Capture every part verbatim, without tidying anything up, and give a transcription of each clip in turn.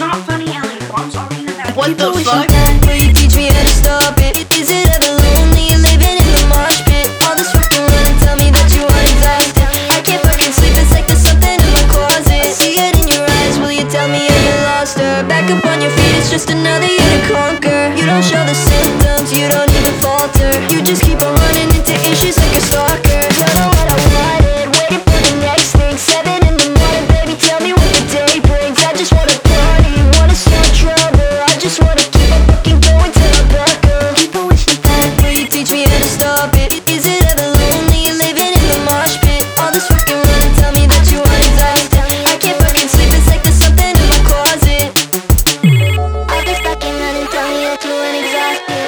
not funny, Ellie. I'm talking about What the people fuck? wishing- Will you teach me how to stop it? Is it ever lonely living in the mosh pit? All this fucking running, tell me that you aren't exhausted. I can't fucking sleep, it's like there's something in my closet. See it in your eyes, will you tell me have you lost her? Back up on your feet, it's just another year to conquer. You don't show the symptoms, you don't even falter. You just keep on running into issues like a stalker. Don't know what I wanted, waiting for the next thing. Seven in the morning, baby, tell me what the day brings. I just wanna party, wanna start trouble. I just wanna keep on fucking going till I buckle. People wishing that, will you teach me how to stop it? Is it ever lonely living in the mosh pit? All this fucking running, tell me that you aren't exhausted. I can't fucking sleep, it's like there's something in my closet. All this fucking running, tell me that you aren't exhausted.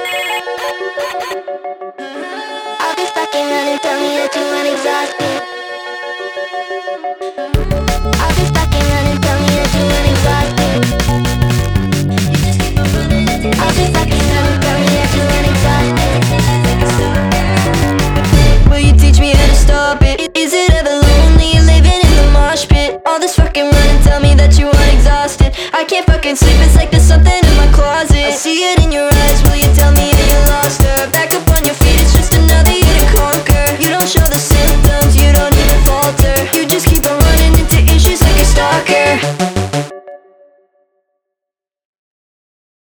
All this fucking running, tell me that you aren't exhausted.